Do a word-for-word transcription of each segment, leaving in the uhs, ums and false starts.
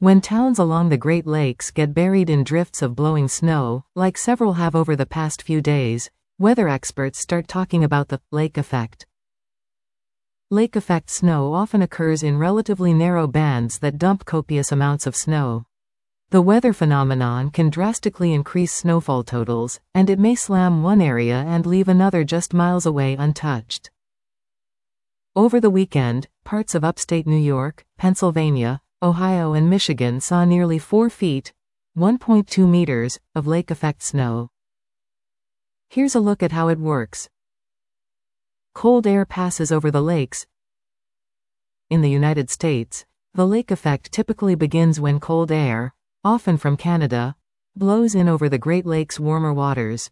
When towns along the Great Lakes get buried in drifts of blowing snow, like several have over the past few days, weather experts start talking about the lake effect. Lake effect snow often occurs in relatively narrow bands that dump copious amounts of snow. The weather phenomenon can drastically increase snowfall totals, and it may slam one area and leave another just miles away untouched. Over the weekend, parts of upstate New York, Pennsylvania, Ohio and Michigan saw nearly four feet, one point two meters, of lake effect snow. Here's a look at how it works. Cold air passes over the lakes. In the United States, the lake effect typically begins when cold air, often from Canada, blows in over the Great Lakes' warmer waters.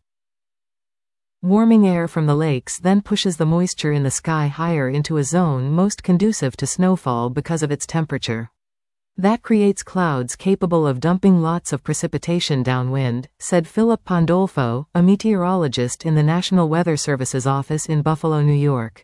Warming air from the lakes then pushes the moisture in the sky higher into a zone most conducive to snowfall because of its temperature. That creates clouds capable of dumping lots of precipitation downwind, said Philip Pandolfo, a meteorologist in the National Weather Service's office in Buffalo, New York.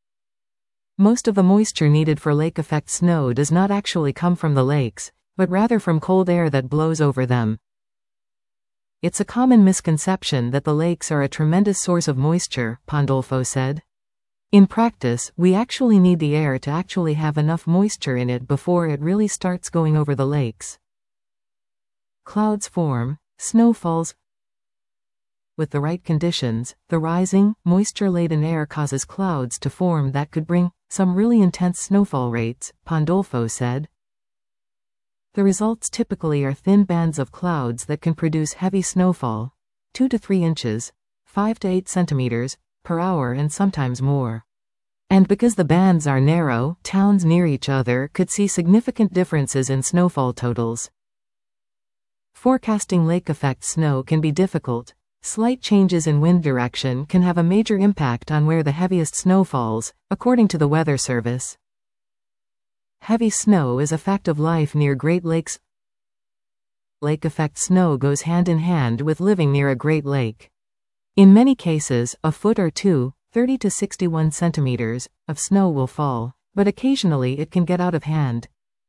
Most of the moisture needed for lake effect snow does not actually come from the lakes, but rather from cold air that blows over them. It's a common misconception that the lakes are a tremendous source of moisture, Pandolfo said. In practice, we actually need the air to actually have enough moisture in it before it really starts going over the lakes. Clouds form, snow falls. With the right conditions, the rising, moisture-laden air causes clouds to form that could bring some really intense snowfall rates, Pandolfo said. The results typically are thin bands of clouds that can produce heavy snowfall, two to three inches, five to eight centimeters, per hour and sometimes more. And because the bands are narrow, towns near each other could see significant differences in snowfall totals. Forecasting lake effect snow can be difficult. Slight changes in wind direction can have a major impact on where the heaviest snow falls, according to the Weather Service. Heavy snow is a fact of life near Great Lakes. Lake effect snow goes hand in hand with living near a Great Lake. In many cases, a foot or two, thirty to sixty-one centimeters, of snow will fall, but occasionally it can get out of hand.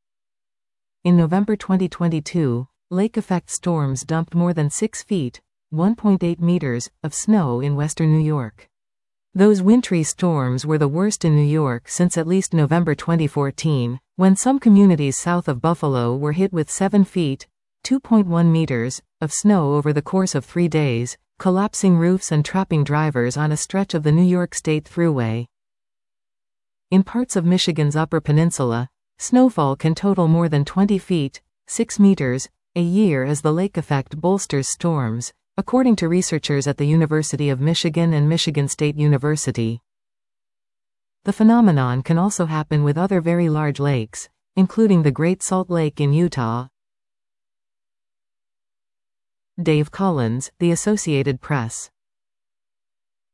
In November twenty twenty-two, lake effect storms dumped more than six feet, one point eight meters, of snow in western New York. Those wintry storms were the worst in New York since at least November twenty fourteen, when some communities south of Buffalo were hit with seven feet, two point one meters, of snow over the course of three days, collapsing roofs and trapping drivers on a stretch of the New York State Thruway. In parts of Michigan's Upper Peninsula, snowfall can total more than twenty feet, six meters, a year as the lake effect bolsters storms, according to researchers at the University of Michigan and Michigan State University. The phenomenon can also happen with other very large lakes, including the Great Salt Lake in Utah. Dave Collins, The Associated Press.